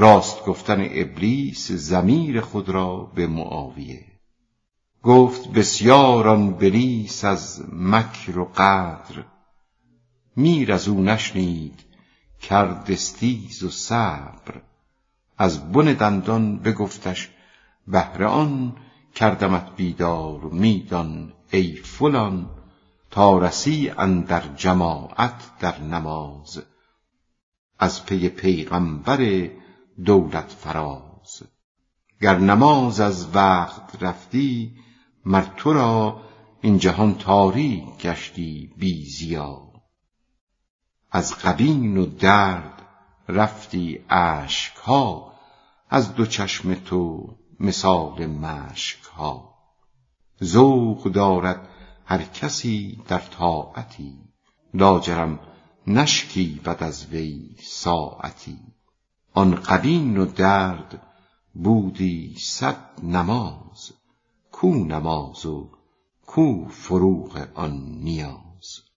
راست گفتن ابلیس ضمیر خود را به معاویه. گفت بسیار آن بلیس از مکر و غدر، میر از او نشنید کرد استیز و صبر. از بن دندان بگفتش بهر آن، کردمت بیدار میدان ای فلان. تا رسی اندر جماعت در نماز، از پی پیغمبر دولت فراز. گر نماز از وقت رفتی، مر تو را این جهان تاریک گشتی بی ضیا. از غبین و درد رفتی اشک ها، از دو چشم تو مثال مشک ها. ذوق دارد هر کسی در طاعتی، لاجرم نشکیبد از وی ساعتی. آن غبین و درد بودی 100 نماز، کو نماز و کو فروغ آن نیاز.